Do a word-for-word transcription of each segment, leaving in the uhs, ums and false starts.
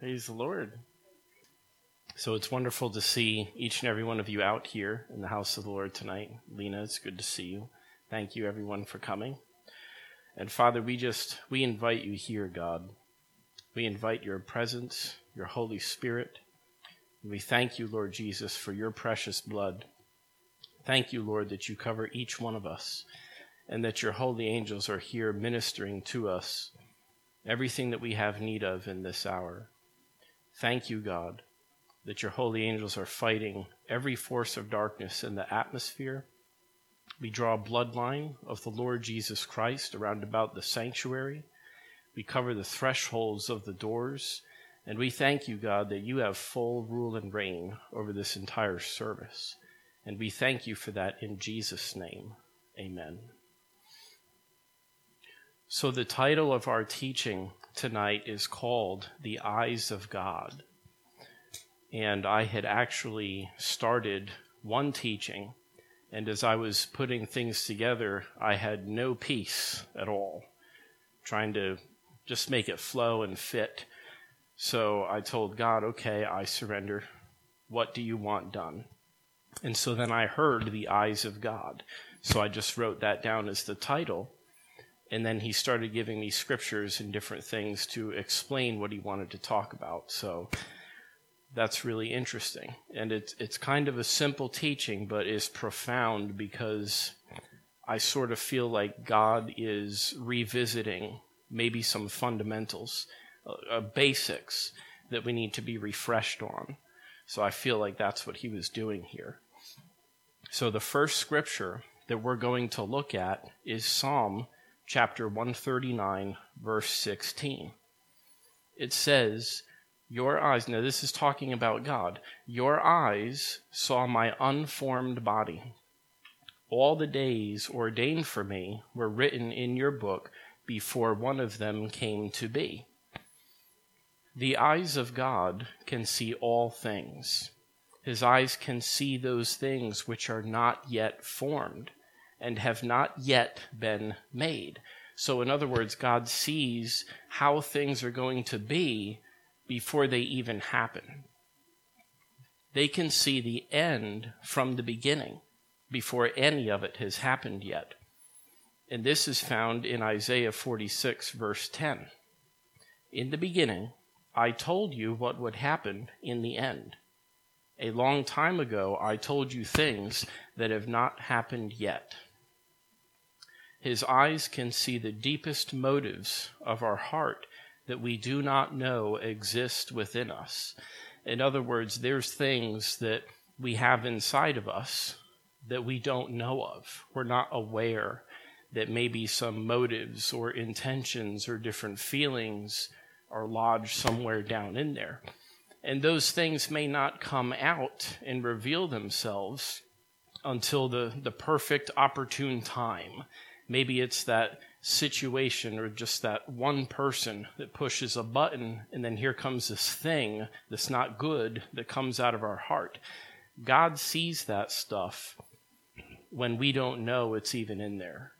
Praise the Lord. So it's wonderful to see each and every one of you out here in the house of the Lord tonight. Lena, it's good to see you. Thank you, everyone, for coming. And Father, we just, we invite you here, God. We invite your presence, your Holy Spirit. And we thank you, Lord Jesus, for your precious blood. Thank you, Lord, that you cover each one of us and that your holy angels are here ministering to us everything that we have need of in this hour. Thank you, God, that your holy angels are fighting every force of darkness in the atmosphere. We draw a bloodline of the Lord Jesus Christ around about the sanctuary. We cover the thresholds of the doors. And we thank you, God, that you have full rule and reign over this entire service. And we thank you for that in Jesus' name. Amen. So the title of our teaching tonight is called The Eyes of God. And I had actually started one teaching, and as I was putting things together, I had no peace at all, trying to just make it flow and fit. So I told God, okay, I surrender. What do you want done? And so then I heard The Eyes of God. So I just wrote that down as the title. And then he started giving me scriptures and different things to explain what he wanted to talk about. So that's really interesting. And it's it's kind of a simple teaching, but is profound because I sort of feel like God is revisiting maybe some fundamentals, uh, basics that we need to be refreshed on. So I feel like that's what he was doing here. So the first scripture that we're going to look at is Psalm chapter one thirty-nine, verse sixteen. It says, your eyes, now this is talking about God, your eyes saw my unformed body. All the days ordained for me were written in your book before one of them came to be. The eyes of God can see all things. His eyes can see those things which are not yet formed and have not yet been made. So in other words, God sees how things are going to be before they even happen. They can see the end from the beginning before any of it has happened yet. And this is found in Isaiah forty-six, verse ten. In the beginning, I told you what would happen in the end. A long time ago, I told you things that have not happened yet. His eyes can see the deepest motives of our heart that we do not know exist within us. In other words, there's things that we have inside of us that we don't know of. We're not aware that maybe some motives or intentions or different feelings are lodged somewhere down in there. And those things may not come out and reveal themselves until the, the perfect opportune time. Maybe it's that situation or just that one person that pushes a button and then here comes this thing that's not good that comes out of our heart. God sees that stuff when we don't know it's even in there.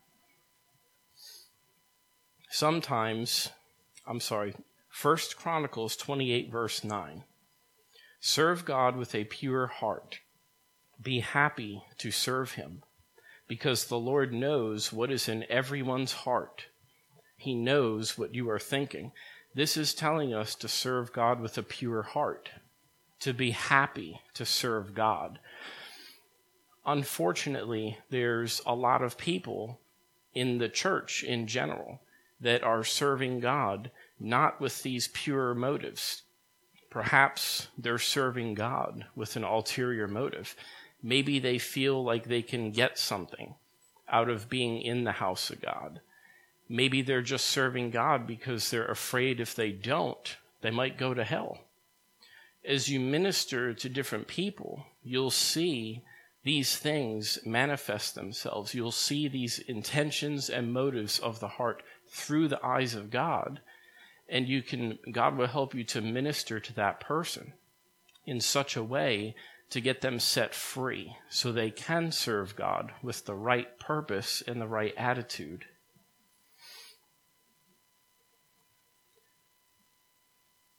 Sometimes, I'm sorry, First Chronicles twenty-eight, verse nine. Serve God with a pure heart. Be happy to serve him, because the Lord knows what is in everyone's heart. He knows what you are thinking. This is telling us to serve God with a pure heart, to be happy to serve God. Unfortunately, there's a lot of people in the church in general that are serving God not with these pure motives. Perhaps they're serving God with an ulterior motive. Maybe they feel like they can get something out of being in the house of God. Maybe they're just serving God because they're afraid if they don't, they might go to hell. As you minister to different people, you'll see these things manifest themselves. You'll see these intentions and motives of the heart through the eyes of God. And you can, God will help you to minister to that person in such a way to get them set free so they can serve God with the right purpose and the right attitude.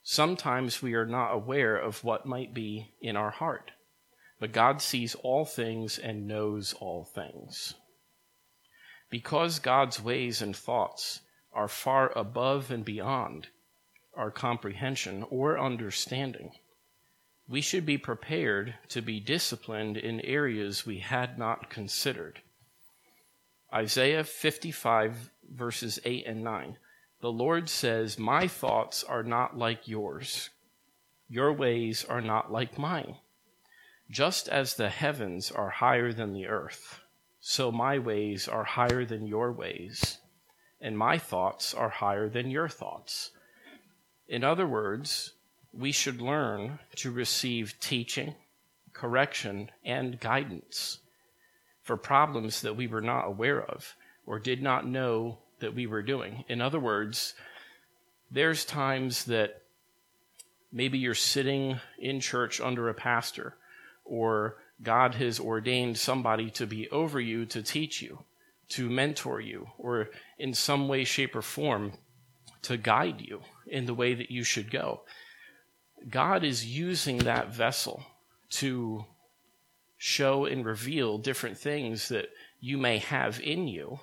Sometimes we are not aware of what might be in our heart, but God sees all things and knows all things. Because God's ways and thoughts are far above and beyond our comprehension or understanding, we should be prepared to be disciplined in areas we had not considered. Isaiah fifty-five, verses eight and nine. The Lord says, "My thoughts are not like yours. Your ways are not like mine. Just as the heavens are higher than the earth, so my ways are higher than your ways, and my thoughts are higher than your thoughts." In other words, we should learn to receive teaching, correction, and guidance for problems that we were not aware of or did not know that we were doing. In other words, there's times that maybe you're sitting in church under a pastor, or God has ordained somebody to be over you to teach you, to mentor you, or in some way, shape, or form to guide you in the way that you should go. God is using that vessel to show and reveal different things that you may have in you.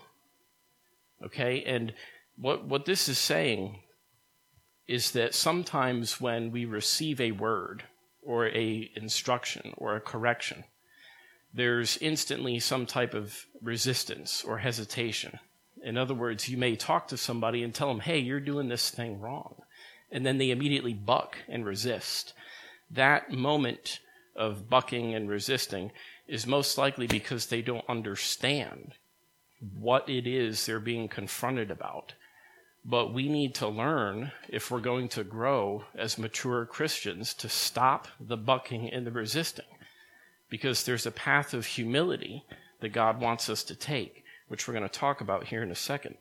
Okay? And what, what this is saying is that sometimes when we receive a word or a instruction or a correction, there's instantly some type of resistance or hesitation. In other words, you may talk to somebody and tell them, "Hey, you're doing this thing wrong." And then they immediately buck and resist. That moment of bucking and resisting is most likely because they don't understand what it is they're being confronted about. But we need to learn, if we're going to grow as mature Christians, to stop the bucking and the resisting. Because there's a path of humility that God wants us to take, which we're going to talk about here in a second.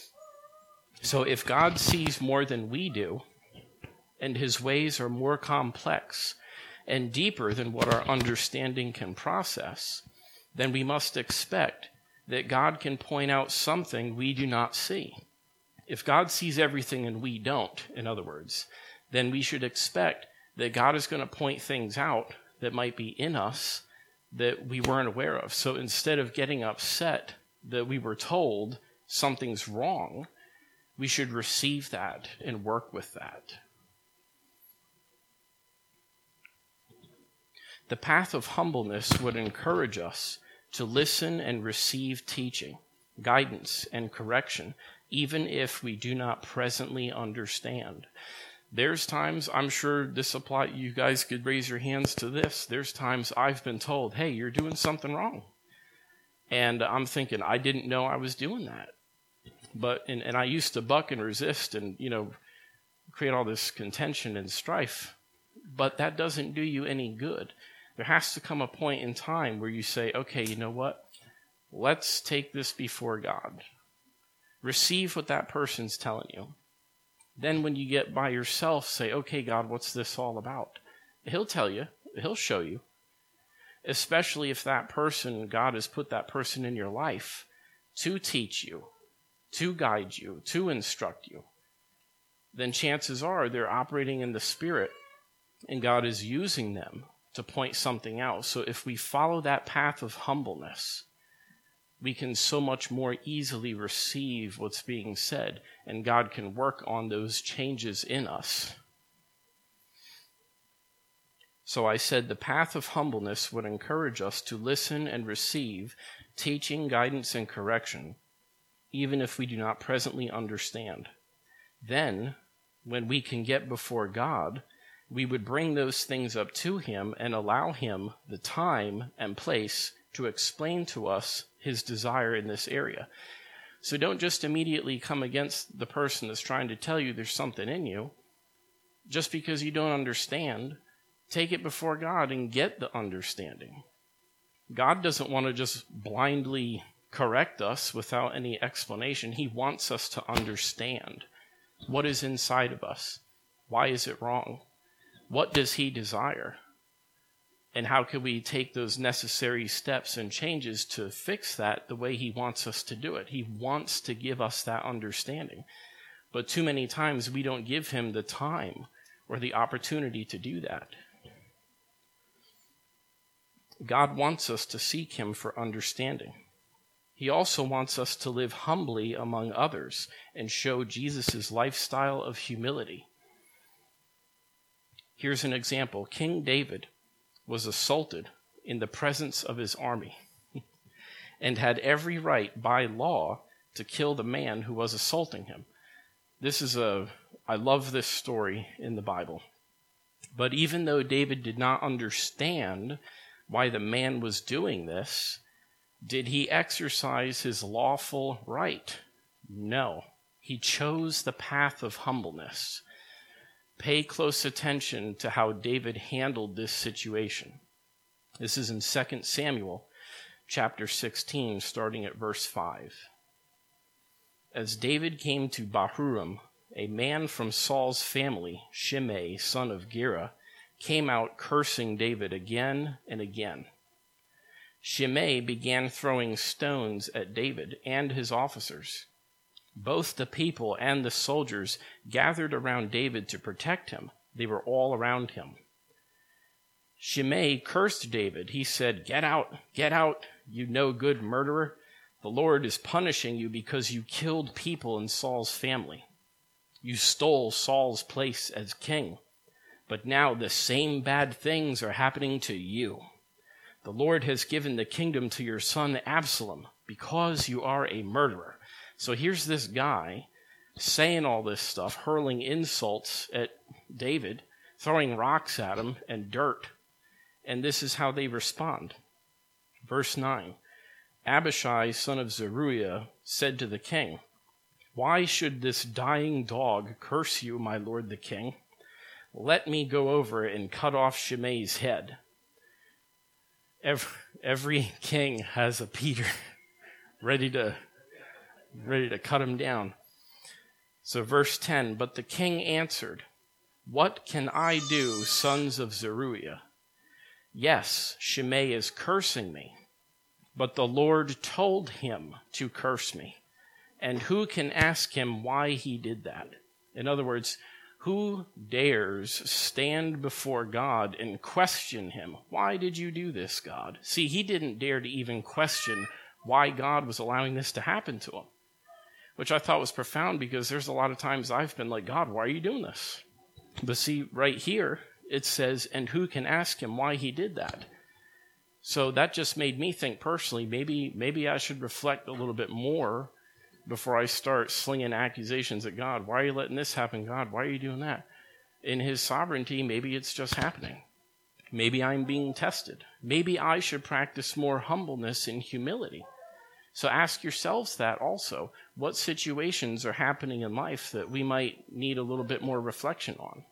So if God sees more than we do, and his ways are more complex and deeper than what our understanding can process, then we must expect that God can point out something we do not see. If God sees everything and we don't, in other words, then we should expect that God is going to point things out that might be in us that we weren't aware of. So instead of getting upset that we were told something's wrong, we should receive that and work with that. The path of humbleness would encourage us to listen and receive teaching, guidance, and correction, even if we do not presently understand. There's times, I'm sure this apply, you guys could raise your hands to this. There's times I've been told, "Hey, you're doing something wrong." And I'm thinking, I didn't know I was doing that. But, and, and I used to buck and resist and, you know, create all this contention and strife. But that doesn't do you any good. There has to come a point in time where you say, "Okay, you know what? Let's take this before God." Receive what that person's telling you. Then when you get by yourself, say, "Okay, God, what's this all about?" He'll tell you. He'll show you. Especially if that person, God has put that person in your life to teach you, to guide you, to instruct you. Then chances are they're operating in the Spirit, and God is using them to point something out. So if we follow that path of humbleness, we can so much more easily receive what's being said, and God can work on those changes in us. So I said the path of humbleness would encourage us to listen and receive teaching, guidance, and correction, even if we do not presently understand. Then, when we can get before God, we would bring those things up to him and allow him the time and place to explain to us his desire in this area. So don't just immediately come against the person that's trying to tell you there's something in you. Just because you don't understand, take it before God and get the understanding. God doesn't want to just blindly correct us without any explanation. He wants us to understand what is inside of us. Why is it wrong? What does he desire? And how can we take those necessary steps and changes to fix that the way he wants us to do it? He wants to give us that understanding. But too many times we don't give him the time or the opportunity to do that. God wants us to seek him for understanding. He also wants us to live humbly among others and show Jesus' lifestyle of humility. Here's an example. King David was assaulted in the presence of his army and had every right by law to kill the man who was assaulting him. This is a, I love this story in the Bible. But even though David did not understand why the man was doing this, did he exercise his lawful right? No. He chose the path of humbleness. Pay close attention to how David handled this situation. This is in Second Samuel chapter sixteen, starting at verse five. As David came to Bahurim, a man from Saul's family, Shimei, son of Gera, came out cursing David again and again. Shimei began throwing stones at David and his officers. Both the people and the soldiers gathered around David to protect him. They were all around him. Shimei cursed David. He said, "Get out, get out, you no good murderer. The Lord is punishing you because you killed people in Saul's family. You stole Saul's place as king. But now the same bad things are happening to you. The Lord has given the kingdom to your son Absalom because you are a murderer." So here's this guy saying all this stuff, hurling insults at David, throwing rocks at him and dirt. And this is how they respond. Verse nine, Abishai, son of Zeruiah, said to the king, "Why should this dying dog curse you, my lord the king? Let me go over and cut off Shimei's head." Every, every king has a Peter ready to, ready to cut him down. So verse ten, but the king answered, "What can I do, sons of Zeruiah? Yes, Shimei is cursing me, but the Lord told him to curse me. And who can ask him why he did that?" In other words, who dares stand before God and question him? Why did you do this, God? See, he didn't dare to even question why God was allowing this to happen to him, which I thought was profound, because there's a lot of times I've been like, "God, why are you doing this?" But see, right here, it says, and who can ask him why he did that? So that just made me think personally, maybe maybe I should reflect a little bit more before I start slinging accusations at God. Why are you letting this happen, God? Why are you doing that? In his sovereignty, maybe it's just happening. Maybe I'm being tested. Maybe I should practice more humbleness and humility. So ask yourselves that also. What situations are happening in life that we might need a little bit more reflection on?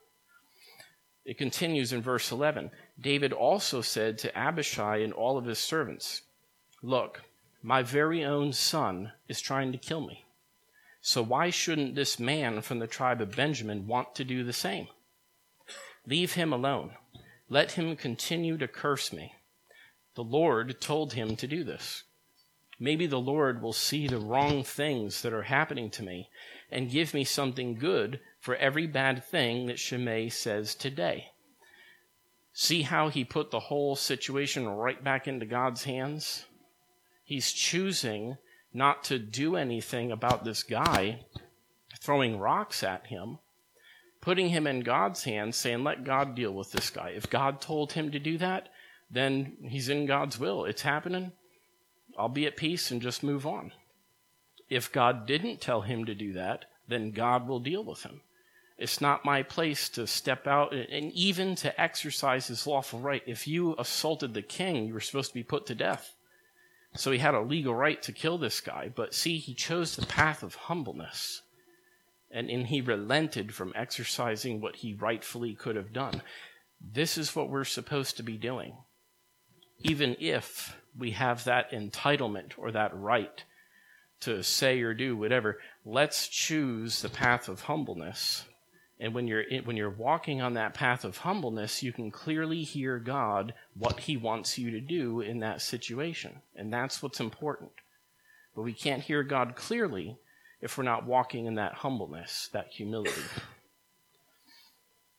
It continues in verse eleven. David also said to Abishai and all of his servants, "Look, my very own son is trying to kill me. So why shouldn't this man from the tribe of Benjamin want to do the same? Leave him alone. Let him continue to curse me. The Lord told him to do this. Maybe the Lord will see the wrong things that are happening to me and give me something good for every bad thing that Shimei says today." See how he put the whole situation right back into God's hands? He's choosing not to do anything about this guy throwing rocks at him, putting him in God's hands, saying, let God deal with this guy. If God told him to do that, then he's in God's will. It's happening. I'll be at peace and just move on. If God didn't tell him to do that, then God will deal with him. It's not my place to step out and even to exercise his lawful right. If you assaulted the king, you were supposed to be put to death. So he had a legal right to kill this guy. But see, he chose the path of humbleness. And, and he relented from exercising what he rightfully could have done. This is what we're supposed to be doing. Even if we have that entitlement or that right to say or do whatever, let's choose the path of humbleness. And when you're in, when you're walking on that path of humbleness, you can clearly hear God, what he wants you to do in that situation. And that's what's important. But we can't hear God clearly if we're not walking in that humbleness, that humility.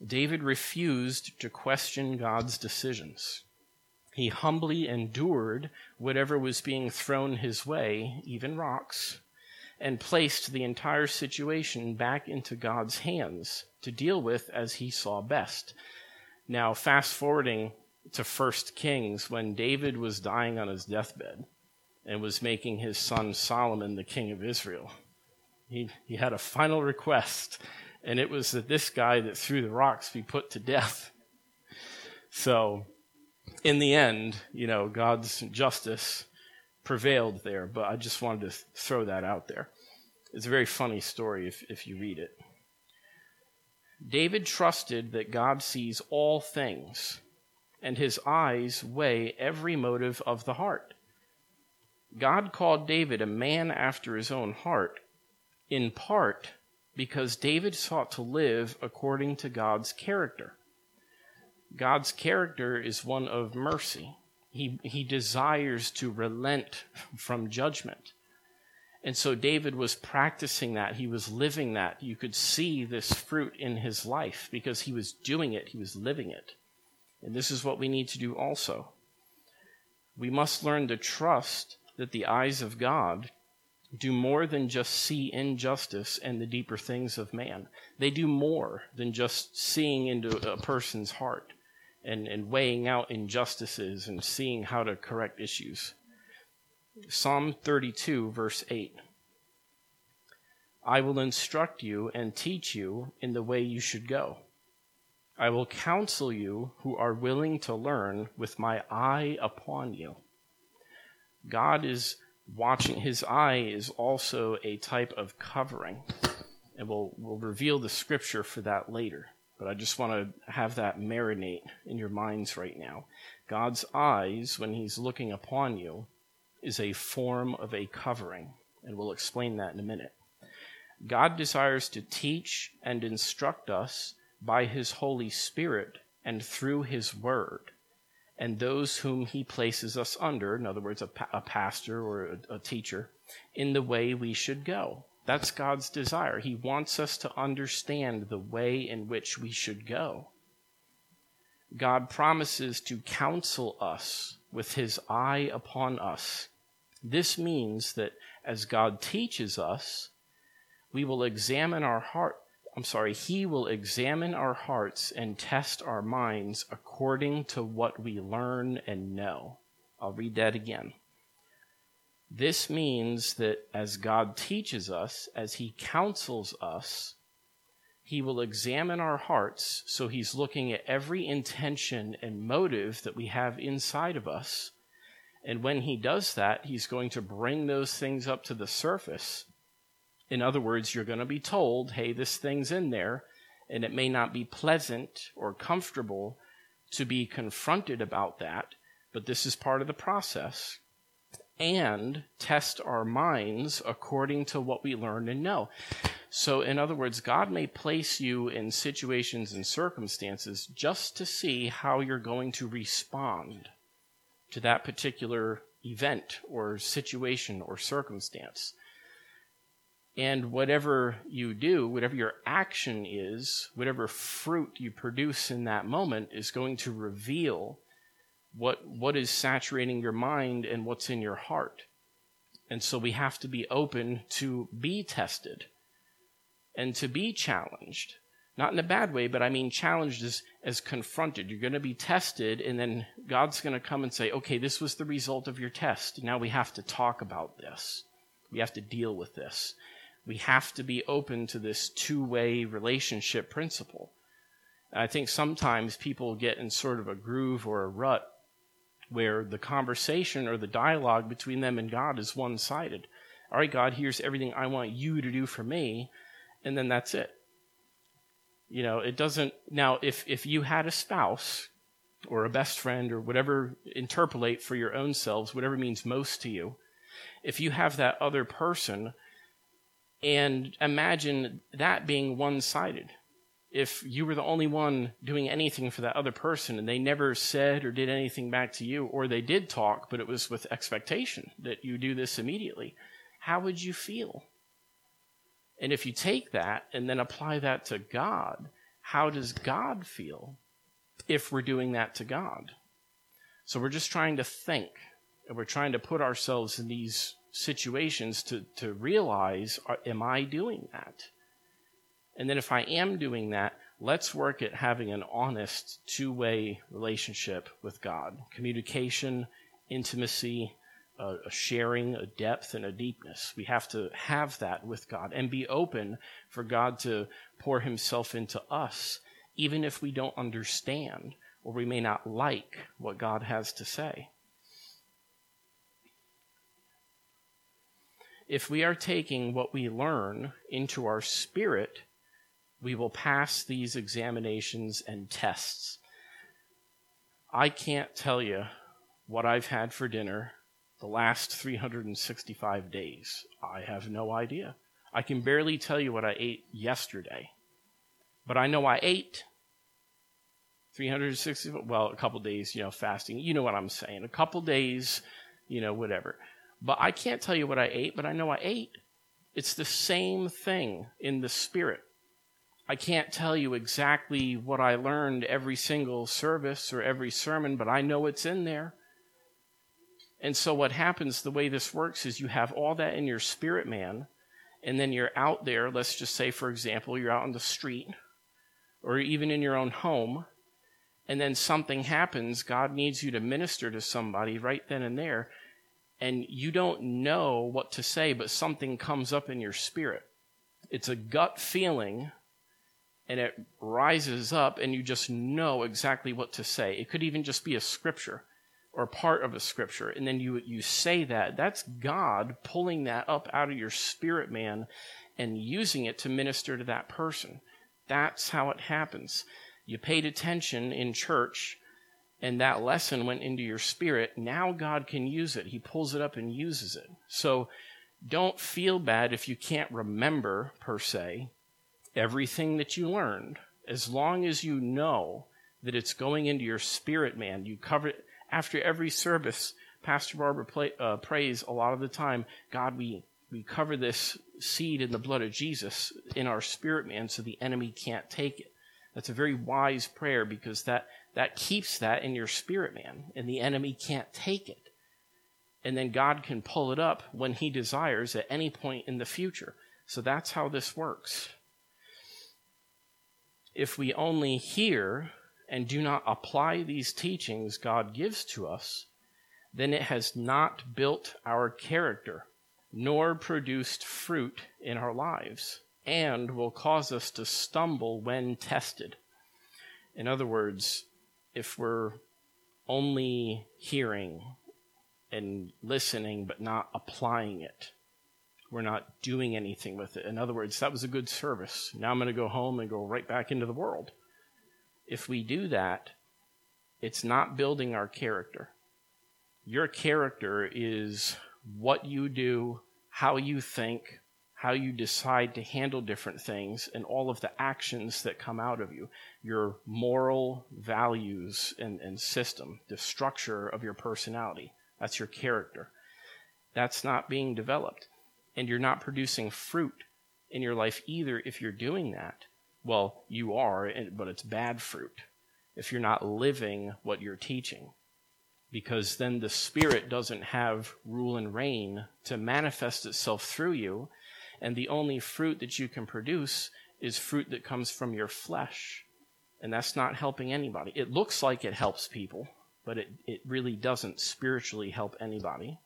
David refused to question God's decisions. He humbly endured whatever was being thrown his way, even rocks, and placed the entire situation back into God's hands to deal with as he saw best. Now, fast forwarding to First Kings, when David was dying on his deathbed and was making his son Solomon the king of Israel, he, he had a final request, and it was that this guy that threw the rocks be put to death. So, in the end, you know, God's justice prevailed there, but I just wanted to throw that out there. It's a very funny story if, if you read it. David trusted that God sees all things, and his eyes weigh every motive of the heart. God called David a man after his own heart, in part because David sought to live according to God's character. God's character is one of mercy. He, he desires to relent from judgment. And so David was practicing that. He was living that. You could see this fruit in his life because he was doing it. He was living it. And this is what we need to do also. We must learn to trust that the eyes of God do more than just see injustice and the deeper things of man. They do more than just seeing into a person's heart and, and weighing out injustices and seeing how to correct issues. Psalm thirty-two, verse eight. I will instruct you and teach you in the way you should go. I will counsel you who are willing to learn with my eye upon you. God is watching. His eye is also a type of covering. And we'll, we'll reveal the scripture for that later. But I just want to have that marinate in your minds right now. God's eyes, when he's looking upon you, is a form of a covering. And we'll explain that in a minute. God desires to teach and instruct us by his Holy Spirit and through his word, and those whom he places us under, in other words, a, pa- a pastor or a, a teacher, in the way we should go. That's God's desire. He wants us to understand the way in which we should go. God promises to counsel us with his eye upon us. This means that as God teaches us, we will examine our heart. I'm sorry, he will examine our hearts and test our minds according to what we learn and know. I'll read that again. This means that as God teaches us, as he counsels us, he will examine our hearts. So he's looking at every intention and motive that we have inside of us. And when he does that, he's going to bring those things up to the surface. In other words, you're going to be told, hey, this thing's in there, and it may not be pleasant or comfortable to be confronted about that, but this is part of the process. And test our minds according to what we learn and know. So, in other words, God may place you in situations and circumstances just to see how you're going to respond to that particular event or situation or circumstance. And whatever you do, whatever your action is, whatever fruit you produce in that moment is going to reveal what what is saturating your mind and what's in your heart. And so we have to be open to be tested and to be challenged. Not in a bad way, but I mean challenged as, as confronted. You're going to be tested, and then God's going to come and say, okay, this was the result of your test. Now we have to talk about this. We have to deal with this. We have to be open to this two-way relationship principle. I think sometimes people get in sort of a groove or a rut where the conversation or the dialogue between them and God is one-sided. All right, God, here's everything I want you to do for me, and then that's it. You know, it doesn't... Now, if, if you had a spouse or a best friend or whatever, interpolate for your own selves, whatever means most to you, if you have that other person, and imagine that being one-sided. If you were the only one doing anything for that other person and they never said or did anything back to you, or they did talk, but it was with expectation that you do this immediately, how would you feel? And if you take that and then apply that to God, how does God feel if we're doing that to God? So we're just trying to think, and we're trying to put ourselves in these situations to, to realize, am I doing that? And then if I am doing that, let's work at having an honest two-way relationship with God. Communication, intimacy, uh, a sharing, a depth, and a deepness. We have to have that with God and be open for God to pour himself into us, even if we don't understand or we may not like what God has to say. If we are taking what we learn into our spirit, we will pass these examinations and tests. I can't tell you what I've had for dinner the last three hundred sixty-five days. I have no idea. I can barely tell you what I ate yesterday. But I know I ate three hundred sixty, well, a couple days, you know, fasting. You know what I'm saying. A couple days, you know, whatever. But I can't tell you what I ate, but I know I ate. It's the same thing in the spirit. I can't tell you exactly what I learned every single service or every sermon, but I know it's in there. And so what happens, the way this works, is you have all that in your spirit, man, and then you're out there. Let's just say, for example, you're out on the street or even in your own home, and then something happens. God needs you to minister to somebody right then and there, and you don't know what to say, but something comes up in your spirit. It's a gut feeling, and it rises up, and you just know exactly what to say. It could even just be a scripture or part of a scripture, and then you you say that. That's God pulling that up out of your spirit, man, and using it to minister to that person. That's how it happens. You paid attention in church, and that lesson went into your spirit. Now God can use it. He pulls it up and uses it. So don't feel bad if you can't remember, per se, everything that you learned. As long as you know that it's going into your spirit, man, you cover it. After every service, Pastor Barbara play, uh, prays a lot of the time, God, we, we cover this seed in the blood of Jesus in our spirit, man, so the enemy can't take it. That's a very wise prayer, because that, that keeps that in your spirit, man, and the enemy can't take it. And then God can pull it up when he desires at any point in the future. So that's how this works. If we only hear and do not apply these teachings God gives to us, then it has not built our character, nor produced fruit in our lives, and will cause us to stumble when tested. In other words, if we're only hearing and listening but not applying it, we're not doing anything with it. In other words, that was a good service. Now I'm going to go home and go right back into the world. If we do that, it's not building our character. Your character is what you do, how you think, how you decide to handle different things, and all of the actions that come out of you. Your moral values and, and system, the structure of your personality. That's your character. That's not being developed. And you're not producing fruit in your life either if you're doing that. Well, you are, but it's bad fruit if you're not living what you're teaching. Because then the Spirit doesn't have rule and reign to manifest itself through you, and the only fruit that you can produce is fruit that comes from your flesh. And that's not helping anybody. It looks like it helps people, but it, it really doesn't spiritually help anybody.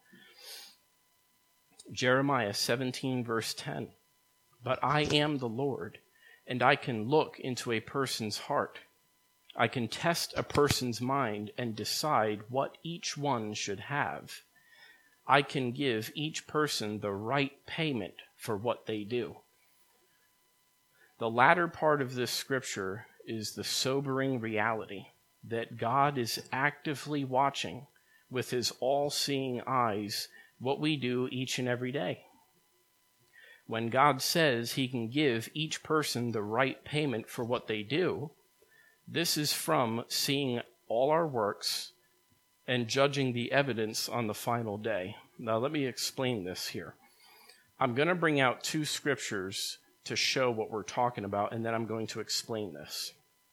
Jeremiah seventeen, verse ten. But I am the Lord, and I can look into a person's heart. I can test a person's mind and decide what each one should have. I can give each person the right payment for what they do. The latter part of this scripture is the sobering reality that God is actively watching with his all-seeing eyes what we do each and every day. When God says he can give each person the right payment for what they do, this is from seeing all our works and judging the evidence on the final day. Now, let me explain this here. I'm going to bring out two scriptures to show what we're talking about, and then I'm going to explain this.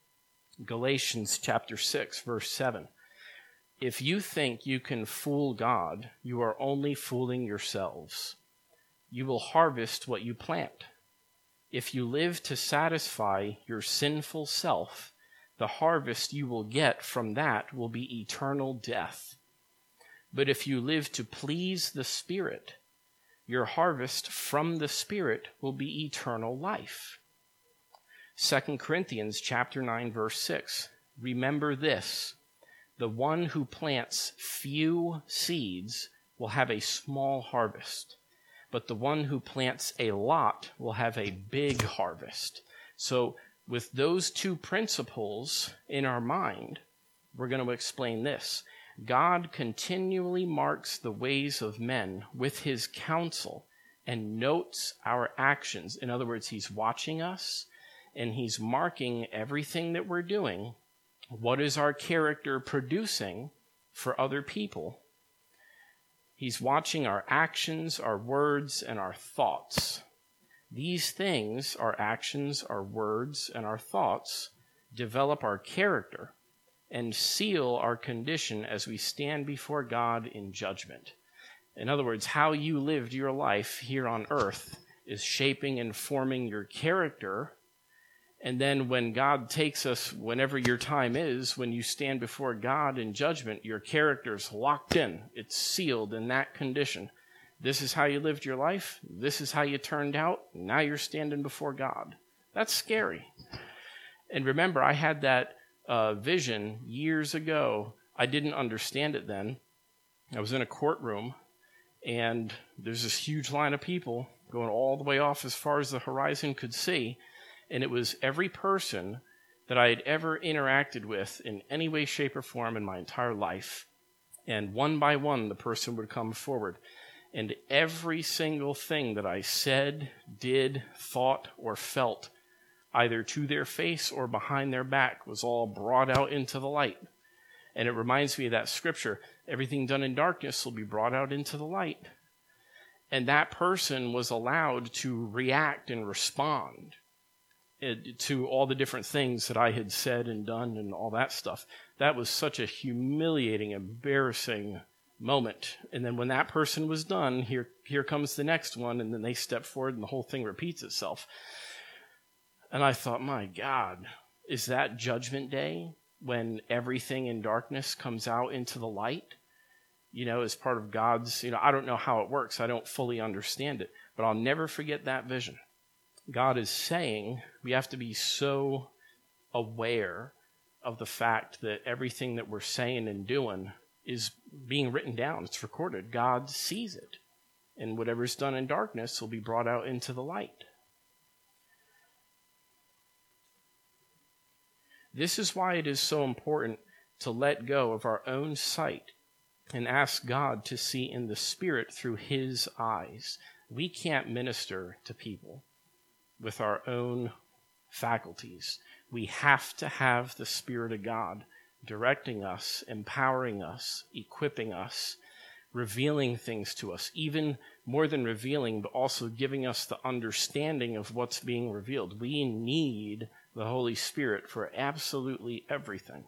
Galatians chapter six, verse seven. If you think you can fool God, you are only fooling yourselves. You will harvest what you plant. If you live to satisfy your sinful self, the harvest you will get from that will be eternal death. But if you live to please the Spirit, your harvest from the Spirit will be eternal life. Second Corinthians chapter nine, verse six. Remember this, the one who plants few seeds will have a small harvest, but the one who plants a lot will have a big harvest. So with those two principles in our mind, we're going to explain this. God continually marks the ways of men with his counsel and notes our actions. In other words, he's watching us and he's marking everything that we're doing. What is our character producing for other people? He's watching our actions, our words, and our thoughts. These things, our actions, our words, and our thoughts, develop our character and seal our condition as we stand before God in judgment. In other words, how you lived your life here on earth is shaping and forming your character. And then when God takes us, whenever your time is, when you stand before God in judgment, your character's locked in. It's sealed in that condition. This is how you lived your life. This is how you turned out. Now you're standing before God. That's scary. And remember, I had that uh, vision years ago. I didn't understand it then. I was in a courtroom, and there's this huge line of people going all the way off as far as the horizon could see. And it was every person that I had ever interacted with in any way, shape, or form in my entire life. And one by one, the person would come forward. And every single thing that I said, did, thought, or felt, either to their face or behind their back, was all brought out into the light. And it reminds me of that scripture, everything done in darkness will be brought out into the light. And that person was allowed to react and respond to all the different things that I had said and done and all that stuff. That was such a humiliating, embarrassing moment. And then when that person was done, here here comes the next one, and then they step forward and the whole thing repeats itself. And I thought, my God, is that judgment day when everything in darkness comes out into the light? You know, as part of God's, you know, I don't know how it works. I don't fully understand it, but I'll never forget that vision. God is saying we have to be so aware of the fact that everything that we're saying and doing is being written down. It's recorded. God sees it. And whatever's done in darkness will be brought out into the light. This is why it is so important to let go of our own sight and ask God to see in the Spirit through his eyes. We can't minister to people with our own faculties. We have to have the Spirit of God directing us, empowering us, equipping us, revealing things to us, even more than revealing, but also giving us the understanding of what's being revealed. We need the Holy Spirit for absolutely everything.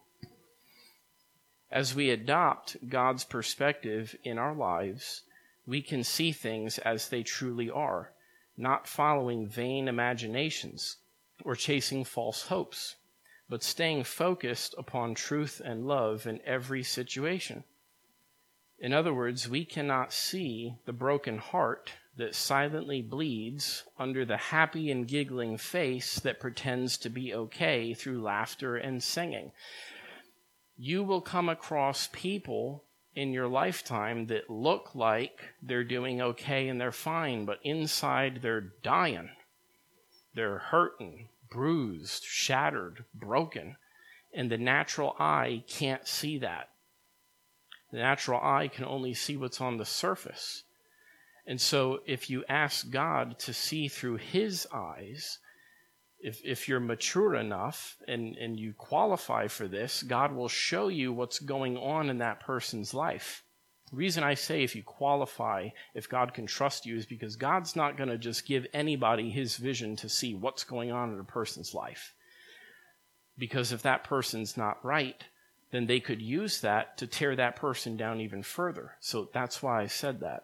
As we adopt God's perspective in our lives, we can see things as they truly are, not following vain imaginations or chasing false hopes, but staying focused upon truth and love in every situation. In other words, we cannot see the broken heart that silently bleeds under the happy and giggling face that pretends to be okay through laughter and singing. You will come across people in your lifetime that look like they're doing okay and they're fine, but inside they're dying. They're hurting, bruised, shattered, broken, and the natural eye can't see that. The natural eye can only see what's on the surface. And so if you ask God to see through his eyes, if if you're mature enough and, and you qualify for this, God will show you what's going on in that person's life. The reason I say if you qualify, if God can trust you, is because God's not going to just give anybody his vision to see what's going on in a person's life. Because if that person's not right, then they could use that to tear that person down even further. So that's why I said that.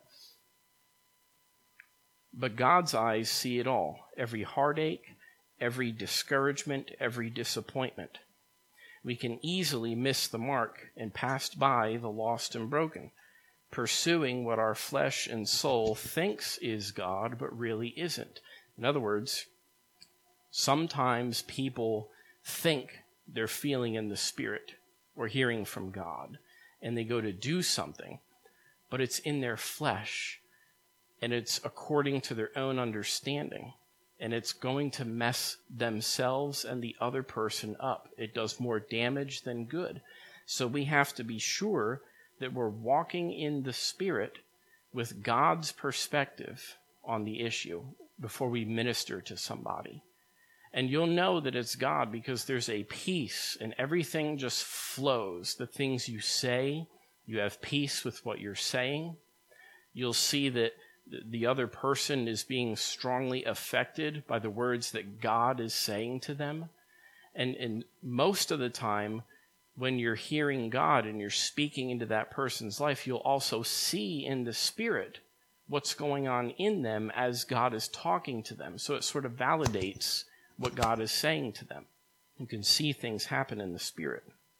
But God's eyes see it all, every heartache, every discouragement, every disappointment. We can easily miss the mark and pass by the lost and broken, pursuing what our flesh and soul thinks is God, but really isn't. In other words, sometimes people think they're feeling in the Spirit or hearing from God, and they go to do something, but it's in their flesh, and it's according to their own understanding, and it's going to mess themselves and the other person up. It does more damage than good. So we have to be sure that we're walking in the Spirit with God's perspective on the issue before we minister to somebody. And you'll know that it's God because there's a peace and everything just flows. The things you say, you have peace with what you're saying. You'll see that the other person is being strongly affected by the words that God is saying to them. And, and most of the time, when you're hearing God and you're speaking into that person's life, you'll also see in the Spirit what's going on in them as God is talking to them. So it sort of validates what God is saying to them. You can see things happen in the Spirit.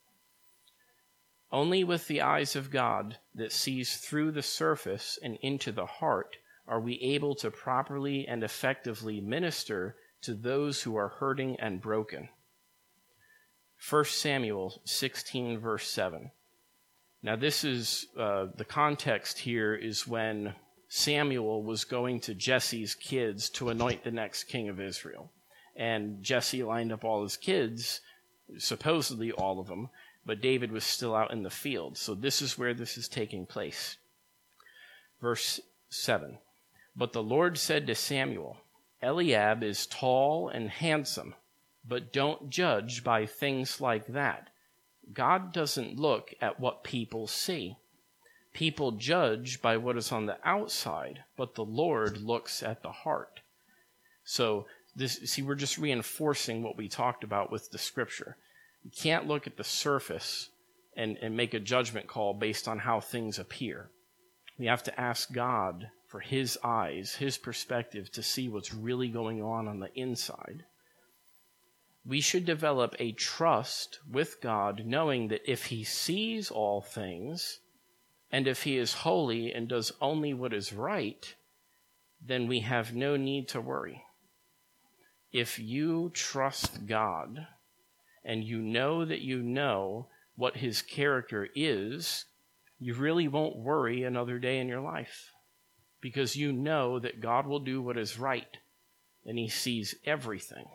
Only with the eyes of God that sees through the surface and into the heart are we able to properly and effectively minister to those who are hurting and broken. First Samuel sixteen, verse seven. Now this is, uh, the context here is when Samuel was going to Jesse's kids to anoint the next king of Israel. And Jesse lined up all his kids, supposedly all of them, but David was still out in the field. So this is where this is taking place. Verse seven. But the Lord said to Samuel, Eliab is tall and handsome, but don't judge by things like that. God doesn't look at what people see. People judge by what is on the outside, but the Lord looks at the heart. So, this, see, we're just reinforcing what we talked about with the Scripture. You can't look at the surface and, and make a judgment call based on how things appear. We have to ask God for his eyes, his perspective, to see what's really going on on the inside. We should develop a trust with God, knowing that if he sees all things, and if he is holy and does only what is right, then we have no need to worry. If you trust God, and you know that you know what his character is, you really won't worry another day in your life, because you know that God will do what is right, and he sees everything.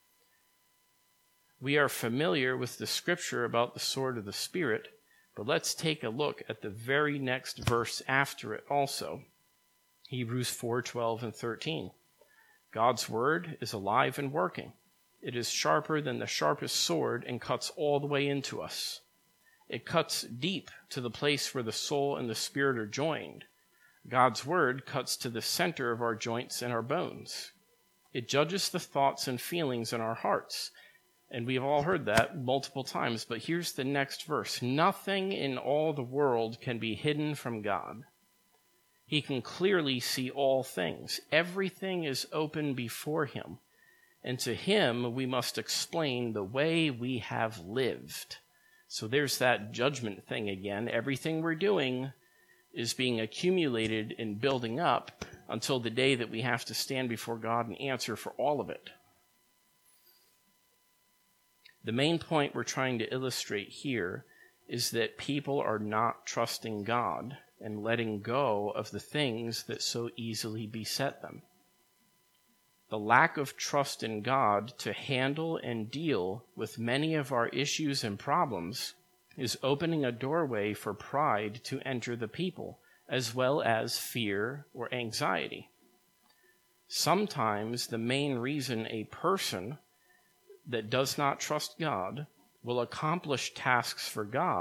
We are familiar with the Scripture about the sword of the Spirit, but let's take a look at the very next verse after it also. Hebrews four, twelve and thirteen. God's word is alive and working. It is sharper than the sharpest sword and cuts all the way into us. It cuts deep to the place where the soul and the spirit are joined. God's word cuts to the center of our joints and our bones. It judges the thoughts and feelings in our hearts. And we've all heard that multiple times, but here's the next verse. Nothing in all the world can be hidden from God. He can clearly see all things. Everything is open before him. And to him we must explain the way we have lived. So there's that judgment thing again. Everything we're doing is being accumulated and building up until the day that we have to stand before God and answer for all of it. The main point we're trying to illustrate here is that people are not trusting God and letting go of the things that so easily beset them. The lack of trust in God to handle and deal with many of our issues and problems is opening a doorway for pride to enter the people, as well as fear or anxiety. Sometimes the main reason a person that does not trust God will accomplish tasks for God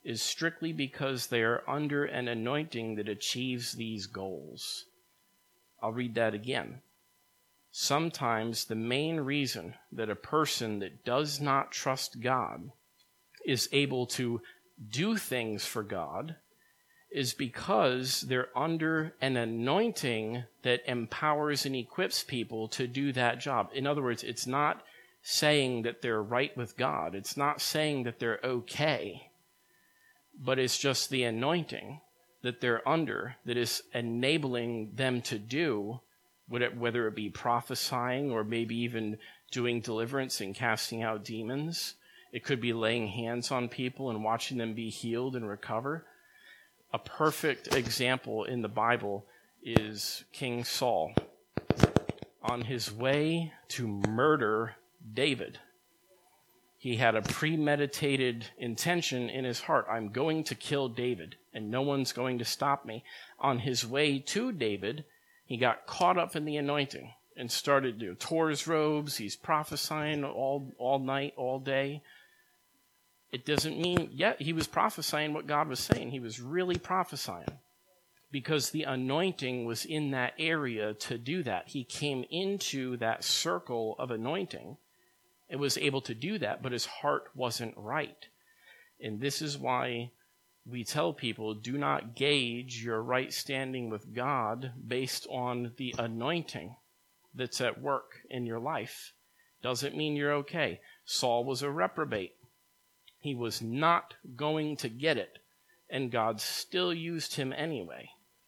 is strictly because they are under an anointing that achieves these goals. I'll read that again. Sometimes the main reason that a person that does not trust God is able to do things for God is because they're under an anointing that empowers and equips people to do that job. In other words, it's not saying that they're right with God. It's not saying that they're okay, but it's just the anointing that they're under that is enabling them to do, whether it be prophesying or maybe even doing deliverance and casting out demons. It could be laying hands on people and watching them be healed and recover. A perfect example in the Bible is King Saul. On his way to murder David, he had a premeditated intention in his heart. I'm going to kill David, and no one's going to stop me. On his way to David, he got caught up in the anointing and started to tore his robes. He's prophesying all, all night, all day. It doesn't mean, yet he was prophesying what God was saying. He was really prophesying because the anointing was in that area to do that. He came into that circle of anointing and was able to do that, but his heart wasn't right. And this is why we tell people, do not gauge your right standing with God based on the anointing that's at work in your life. Doesn't mean you're okay. Saul was a reprobate. He was not going to get it, and God still used him anyway.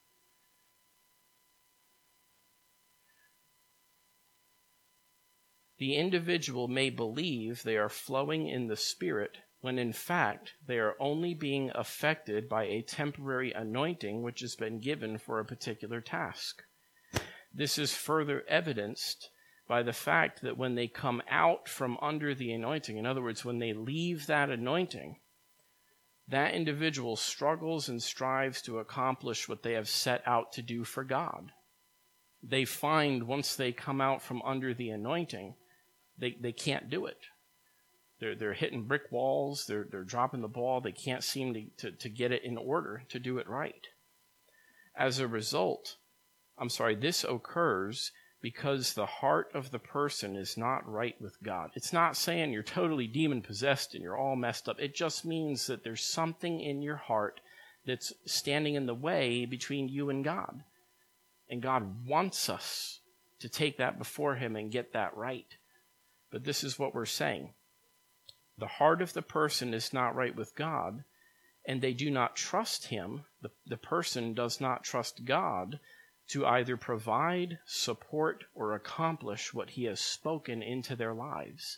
The individual may believe they are flowing in the Spirit when in fact they are only being affected by a temporary anointing which has been given for a particular task. This is further evidenced by the fact that when they come out from under the anointing, in other words, when they leave that anointing, that individual struggles and strives to accomplish what they have set out to do for God. They find once they come out from under the anointing, they, they can't do it. They're, they're hitting brick walls, they're, they're dropping the ball, they can't seem to, to, to get it in order to do it right. As a result, I'm sorry, this occurs because the heart of the person is not right with God. It's not saying you're totally demon-possessed and you're all messed up. It just means that there's something in your heart that's standing in the way between you and God. And God wants us to take that before Him and get that right. But this is what we're saying. The heart of the person is not right with God, and they do not trust Him. The, the person does not trust God to either provide, support, or accomplish what He has spoken into their lives.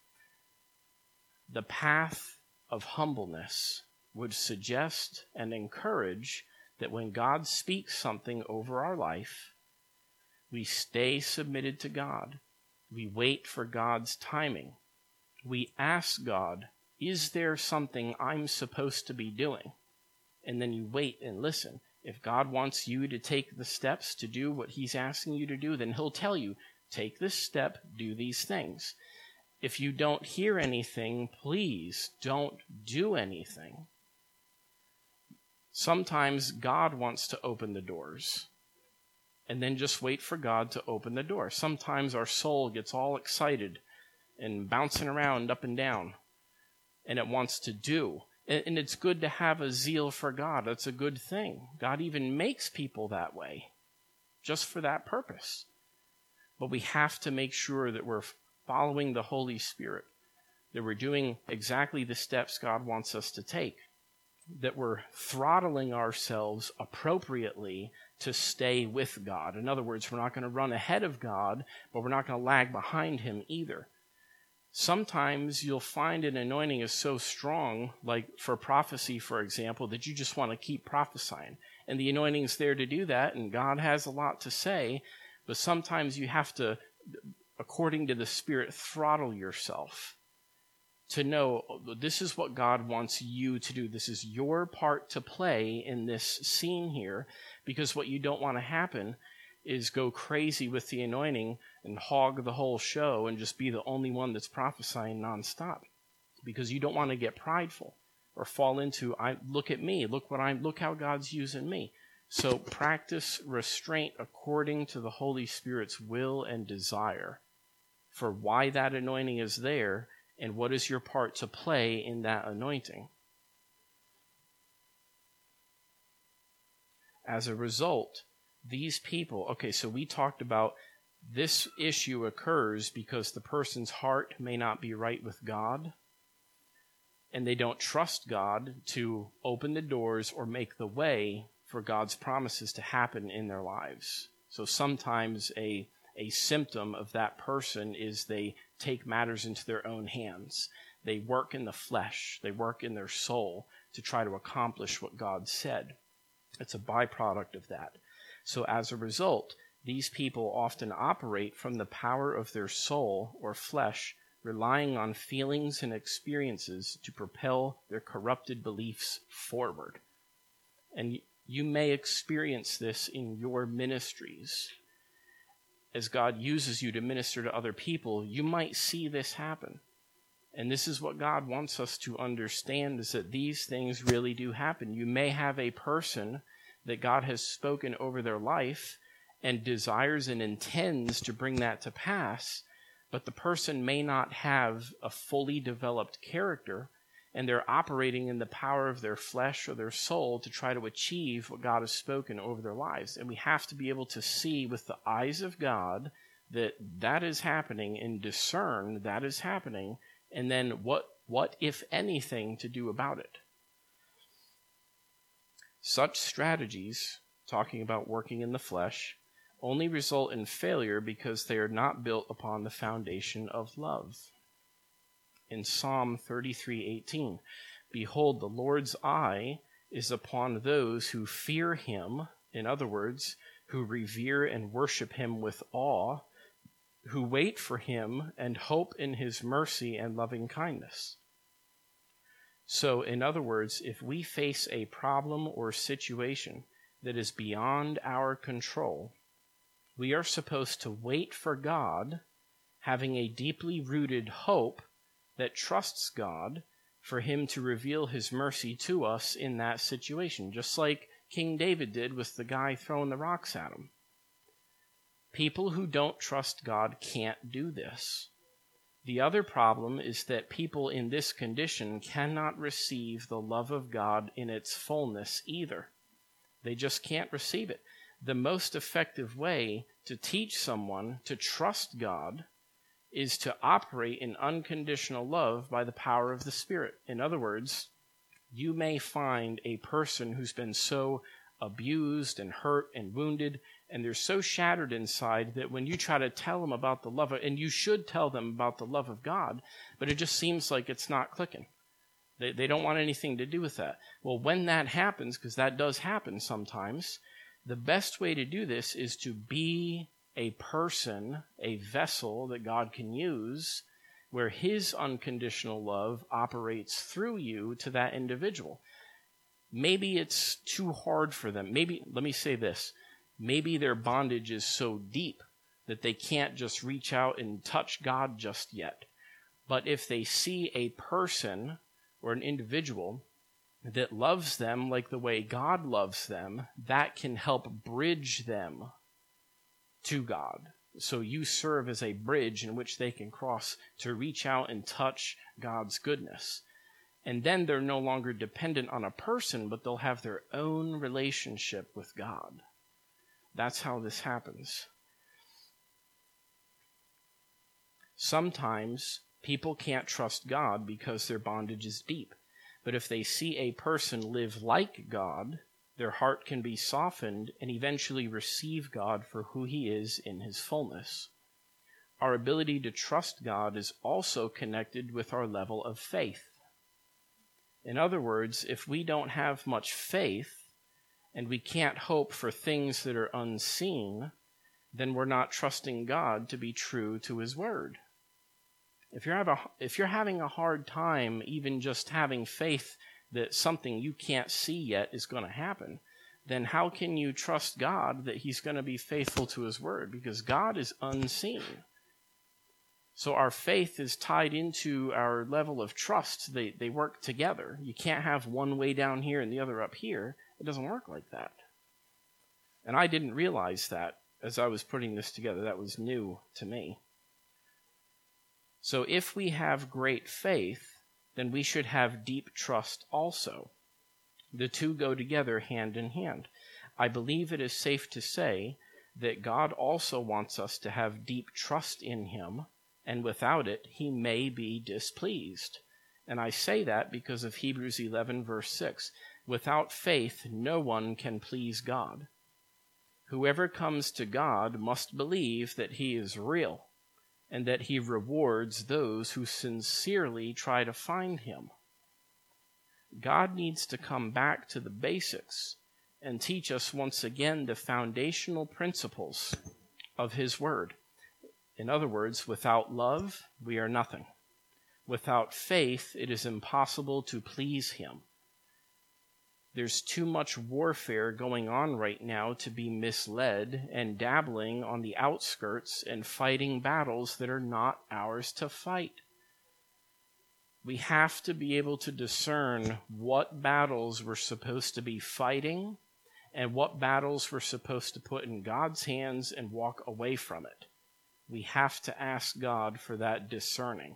The path of humbleness would suggest and encourage that when God speaks something over our life, we stay submitted to God. We wait for God's timing. We ask God, is there something I'm supposed to be doing? And then you wait and listen. If God wants you to take the steps to do what He's asking you to do, then He'll tell you, take this step, do these things. If you don't hear anything, please don't do anything. Sometimes God wants to open the doors, and then just wait for God to open the door. Sometimes our soul gets all excited and bouncing around up and down, and it wants to do. And it's good to have a zeal for God. That's a good thing. God even makes people that way, just for that purpose. But we have to make sure that we're following the Holy Spirit, that we're doing exactly the steps God wants us to take, that we're throttling ourselves appropriately to stay with God. In other words, we're not going to run ahead of God, but we're not going to lag behind Him either. Sometimes you'll find an anointing is so strong, like for prophecy, for example, that you just want to keep prophesying. And the anointing's there to do that, and God has a lot to say, but sometimes you have to, according to the Spirit, throttle yourself to know this is what God wants you to do. This is your part to play in this scene here, because what you don't want to happen is go crazy with the anointing and hog the whole show and just be the only one that's prophesying nonstop, because you don't want to get prideful or fall into, I look at me, look what I'm, look how God's using me. So practice restraint according to the Holy Spirit's will and desire for why that anointing is there and what is your part to play in that anointing. As a result, these people, okay, so we talked about this issue occurs because the person's heart may not be right with God, and they don't trust God to open the doors or make the way for God's promises to happen in their lives. So sometimes a, a symptom of that person is they take matters into their own hands. They work in the flesh. They work in their soul to try to accomplish what God said. It's a byproduct of that. So as a result, these people often operate from the power of their soul or flesh, relying on feelings and experiences to propel their corrupted beliefs forward. And you may experience this in your ministries. As God uses you to minister to other people, you might see this happen. And this is what God wants us to understand, is that these things really do happen. You may have a person that God has spoken over their life and desires and intends to bring that to pass, but the person may not have a fully developed character, and they're operating in the power of their flesh or their soul to try to achieve what God has spoken over their lives. And we have to be able to see with the eyes of God that that is happening and discern that is happening, and then what, what if anything, to do about it. Such strategies, talking about working in the flesh, only result in failure because they are not built upon the foundation of love. In Psalm thirty-three eighteen, behold, the Lord's eye is upon those who fear him, in other words, who revere and worship him with awe, who wait for him and hope in his mercy and loving kindness. So, in other words, if we face a problem or situation that is beyond our control, we are supposed to wait for God, having a deeply rooted hope that trusts God for him to reveal his mercy to us in that situation, just like King David did with the guy throwing the rocks at him. People who don't trust God can't do this. The other problem is that people in this condition cannot receive the love of God in its fullness either. They just can't receive it. The most effective way to teach someone to trust God is to operate in unconditional love by the power of the Spirit. In other words, you may find a person who's been so abused and hurt and wounded, and they're so shattered inside that when you try to tell them about the love of, and you should tell them about the love of God, but it just seems like it's not clicking. They, they don't want anything to do with that. Well, when that happens, because that does happen sometimes, the best way to do this is to be a person, a vessel that God can use, where his unconditional love operates through you to that individual. Maybe it's too hard for them. Maybe, let me say this, maybe their bondage is so deep that they can't just reach out and touch God just yet. But if they see a person or an individual that loves them like the way God loves them, that can help bridge them to God. So you serve as a bridge in which they can cross to reach out and touch God's goodness. And then they're no longer dependent on a person, but they'll have their own relationship with God. That's how this happens. Sometimes people can't trust God because their bondage is deep. But if they see a person live like God, their heart can be softened and eventually receive God for who he is in his fullness. Our ability to trust God is also connected with our level of faith. In other words, if we don't have much faith and we can't hope for things that are unseen, then we're not trusting God to be true to his word. If you're, have a, if you're having a hard time even just having faith that something you can't see yet is going to happen, then how can you trust God that he's going to be faithful to his word? Because God is unseen. So our faith is tied into our level of trust. They, they work together. You can't have one way down here and the other up here. It doesn't work like that. And I didn't realize that as I was putting this together. That was new to me. So if we have great faith, then we should have deep trust also. The two go together hand in hand. I believe it is safe to say that God also wants us to have deep trust in him, and without it, he may be displeased. And I say that because of Hebrews eleven, verse six. Without faith, no one can please God. Whoever comes to God must believe that he is real, and that he rewards those who sincerely try to find him. God needs to come back to the basics and teach us once again the foundational principles of his word. In other words, without love, we are nothing. Without faith, it is impossible to please him. There's too much warfare going on right now to be misled and dabbling on the outskirts and fighting battles that are not ours to fight. We have to be able to discern what battles we're supposed to be fighting and what battles we're supposed to put in God's hands and walk away from it. We have to ask God for that discerning.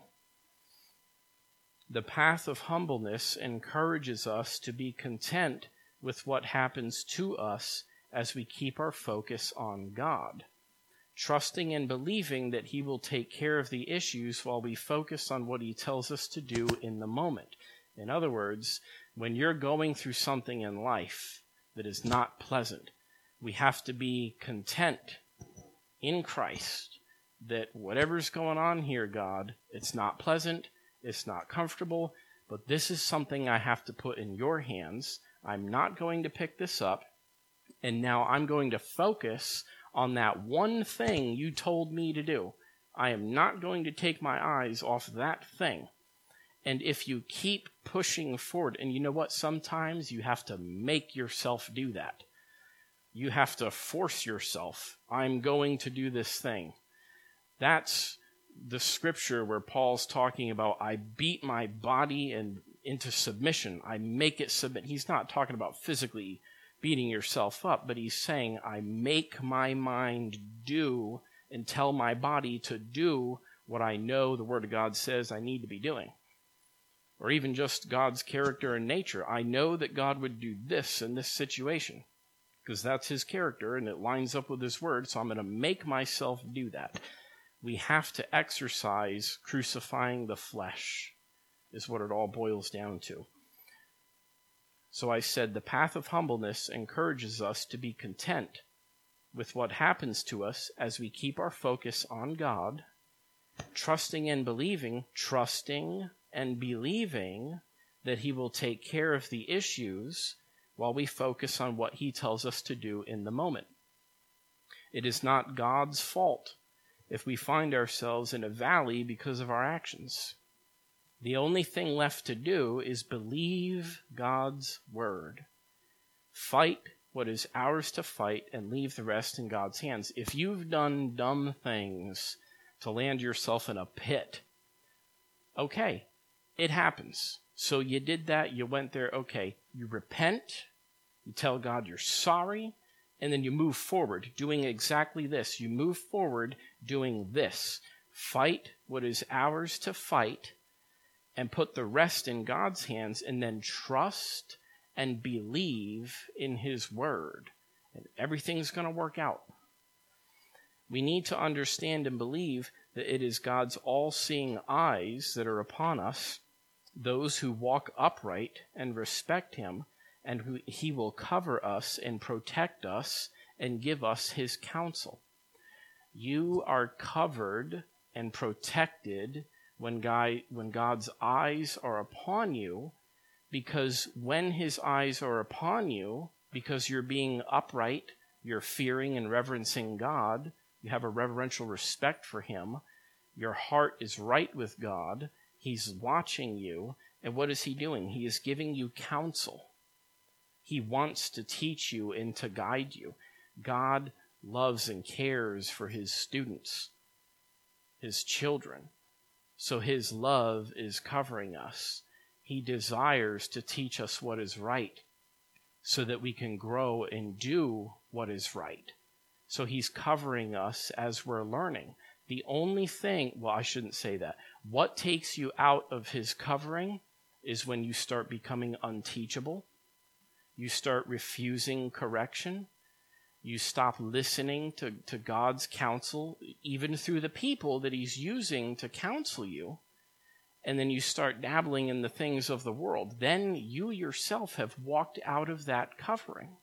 The path of humbleness encourages us to be content with what happens to us as we keep our focus on God, trusting and believing that he will take care of the issues while we focus on what he tells us to do in the moment. In other words, when you're going through something in life that is not pleasant, we have to be content in Christ that whatever's going on here, God, it's not pleasant, it's not comfortable, but this is something I have to put in your hands. I'm not going to pick this up, and now I'm going to focus on that one thing you told me to do. I am not going to take my eyes off that thing. And if you keep pushing forward, and you know what? Sometimes you have to make yourself do that. You have to force yourself. I'm going to do this thing. That's the scripture where Paul's talking about, I beat my body and into submission. I make it submit. He's not talking about physically beating yourself up, but he's saying, I make my mind do and tell my body to do what I know the Word of God says I need to be doing. Or even just God's character and nature. I know that God would do this in this situation because that's his character and it lines up with his word, so I'm going to make myself do that. We have to exercise crucifying the flesh, is what it all boils down to. So I said the path of humbleness encourages us to be content with what happens to us as we keep our focus on God, trusting and believing, trusting and believing that he will take care of the issues while we focus on what he tells us to do in the moment. It is not God's fault if we find ourselves in a valley because of our actions. The only thing left to do is believe God's word. Fight what is ours to fight and leave the rest in God's hands. If you've done dumb things to land yourself in a pit, okay, it happens. So you did that, you went there, okay. You repent, you tell God you're sorry, and then you move forward doing exactly this. You move forward doing this. Fight what is ours to fight and put the rest in God's hands, and then trust and believe in his word. And everything's going to work out. We need to understand and believe that it is God's all-seeing eyes that are upon us, those who walk upright and respect him, and who he will cover us and protect us and give us his counsel. You are covered and protected when, God, when God's eyes are upon you, because when his eyes are upon you, because you're being upright, you're fearing and reverencing God, you have a reverential respect for him, your heart is right with God, he's watching you, and what is he doing? He is giving you counsel. He wants to teach you and to guide you. God loves and cares for his students. his children. So his love is covering us. He desires to teach us what is right so that we can grow and do what is right. So he's covering us as we're learning. The only thing, well, I shouldn't say that. What takes you out of his covering is when you start becoming unteachable. You start refusing correction. You stop listening to, to God's counsel, even through the people that he's using to counsel you. And then you start dabbling in the things of the world. Then you yourself have walked out of that covering.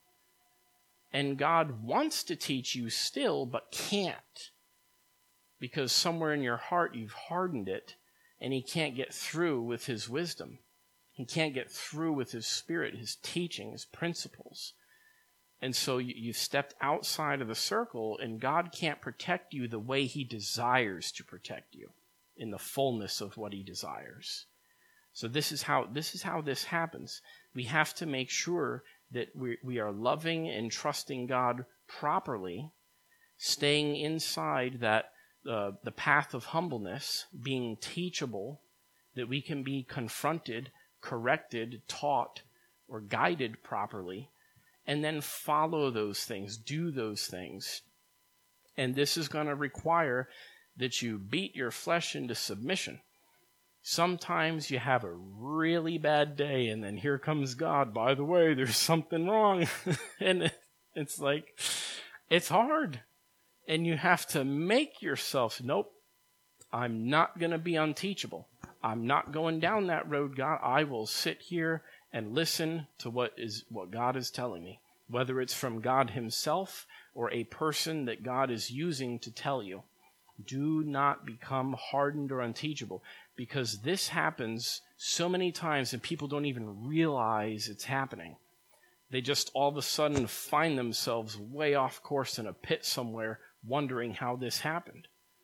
And God wants to teach you still, but can't. Because somewhere in your heart you've hardened it, and he can't get through with his wisdom. He can't get through with his spirit, his teaching, his principles. And so you, you've stepped outside of the circle, and God can't protect you the way he desires to protect you, in the fullness of what he desires. So this is how this is how this happens. We have to make sure that we, we are loving and trusting God properly, staying inside that uh, the path of humbleness, being teachable, that we can be confronted, corrected, taught, or guided properly, and then follow those things, do those things. And this is going to require that you beat your flesh into submission. Sometimes you have a really bad day, and then here comes God. By the way, there's something wrong. And it's like, it's hard. And you have to make yourself, nope, I'm not going to be unteachable. I'm not going down that road, God. I will sit here and listen to what is what God is telling me, whether it's from God himself or a person that God is using to tell you. Do not become hardened or unteachable, because this happens so many times and people don't even realize it's happening. They just all of a sudden find themselves way off course in a pit somewhere, wondering how this happened.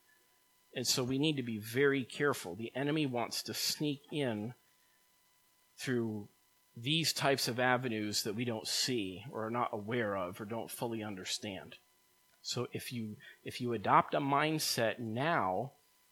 And so we need to be very careful. The enemy wants to sneak in through these types of avenues that we don't see or are not aware of or don't fully understand. So if you if you adopt a mindset now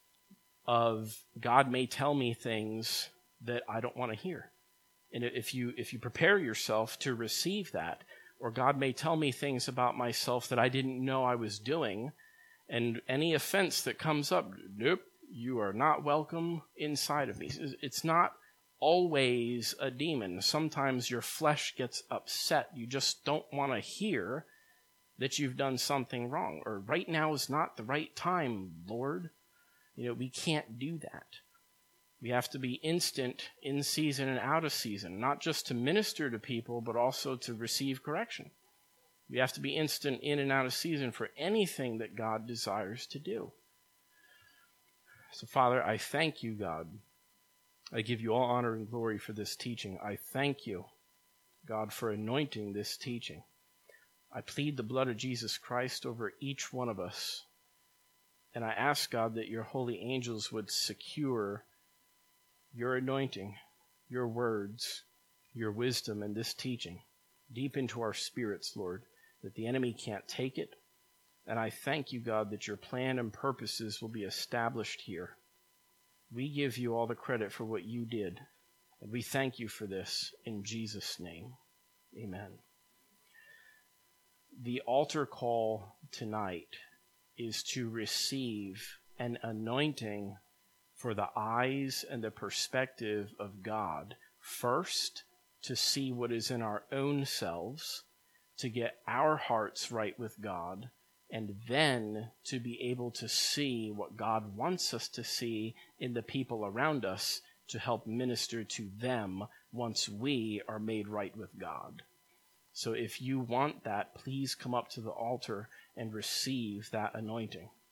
of God may tell me things that I don't want to hear, and if you if you prepare yourself to receive that, or God may tell me things about myself that I didn't know I was doing, and any offense that comes up, nope, you are not welcome inside of me. It's not always a demon. Sometimes your flesh gets upset. You just don't want to hear that you've done something wrong, or right now is not the right time, Lord. You know, we can't do that. We have to be instant, in season and out of season, not just to minister to people, but also to receive correction. We have to be instant, in and out of season for anything that God desires to do. So, Father, I thank you, God. I give you all honor and glory for this teaching. I thank you, God, for anointing this teaching. I plead the blood of Jesus Christ over each one of us. And I ask, God, that your holy angels would secure your anointing, your words, your wisdom in this teaching deep into our spirits, Lord, that the enemy can't take it. And I thank you, God, that your plan and purposes will be established here. We give you all the credit for what you did. And we thank you for this in Jesus' name. Amen. The altar call tonight is to receive an anointing for the eyes and the perspective of God. First, to see what is in our own selves, to get our hearts right with God, and then to be able to see what God wants us to see in the people around us to help minister to them once we are made right with God. So if you want that, please come up to the altar and receive that anointing.